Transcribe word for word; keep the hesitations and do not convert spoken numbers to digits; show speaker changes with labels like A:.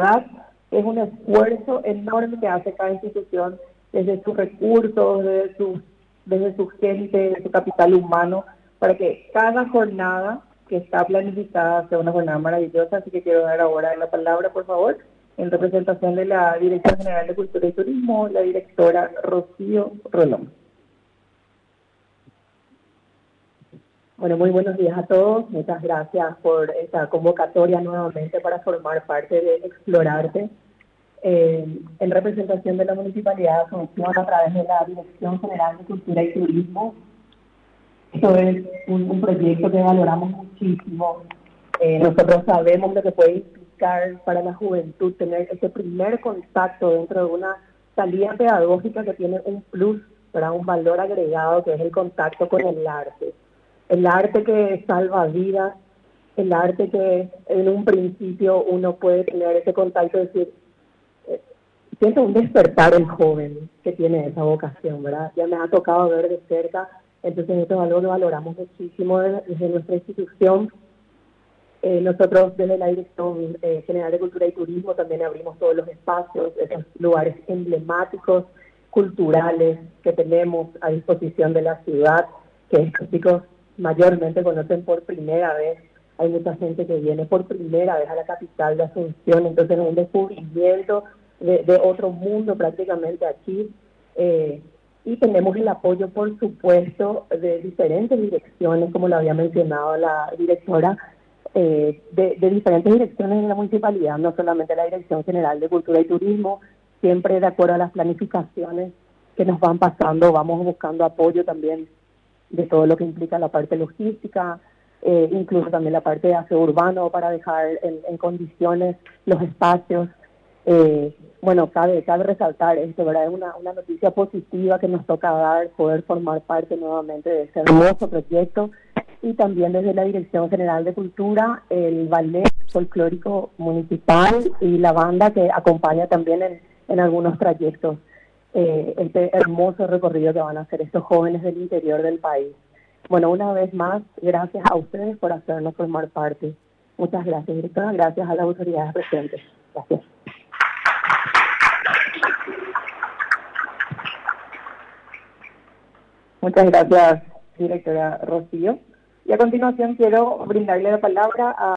A: verdad es un esfuerzo enorme que hace cada institución desde sus recursos, desde su, desde su gente, desde su capital humano, para que cada jornada que está planificada sea una jornada maravillosa. Así que quiero dar ahora la palabra, por favor, en representación de la Dirección General de Cultura y Turismo, la directora Rocío Rolón. Bueno, muy buenos días a todos. Muchas gracias por esta convocatoria nuevamente para formar parte de Explorarte. Eh, en representación de la Municipalidad de Asunción a través de la Dirección General de Cultura y Turismo. Esto es un, un proyecto que valoramos muchísimo. Eh, nosotros sabemos lo que puede implicar para la juventud tener ese primer contacto dentro de una salida pedagógica que tiene un plus, para un valor agregado, que es el contacto con el arte. El arte que salva vidas, el arte que en un principio uno puede tener ese contacto y decir, eh, siento un despertar el joven que tiene esa vocación, ¿verdad? Ya me ha tocado ver de cerca, entonces esto es algo que valoramos muchísimo desde, desde nuestra institución. Eh, nosotros desde la Dirección eh, General de Cultura y Turismo también abrimos todos los espacios, esos lugares emblemáticos, culturales que tenemos a disposición de la ciudad, que estos chicos mayormente conocen por primera vez. Hay mucha gente que viene por primera vez a la capital de Asunción, entonces es un descubrimiento de, de otro mundo prácticamente aquí. Eh, y tenemos el apoyo, por supuesto, de diferentes direcciones, como lo había mencionado la directora, eh, de, de diferentes direcciones en la municipalidad, no solamente la Dirección General de Cultura y Turismo, siempre de acuerdo a las planificaciones que nos van pasando, vamos buscando apoyo también de todo lo que implica la parte logística, eh, incluso también la parte de aseo urbano para dejar en, en condiciones los espacios. Eh, bueno, cabe, cabe resaltar esto, ¿verdad? Es una, una noticia positiva que nos toca dar, poder formar parte nuevamente de este hermoso proyecto, y también desde la Dirección General de Cultura, el Ballet Folclórico Municipal y la banda que acompaña también en, en algunos trayectos. Eh, este hermoso recorrido que van a hacer estos jóvenes del interior del país. Bueno, una vez más, gracias a ustedes por hacernos formar parte. Muchas gracias, directora. Gracias a las autoridades presentes. Gracias. Muchas gracias, directora Rocío. Y a continuación quiero brindarle la palabra a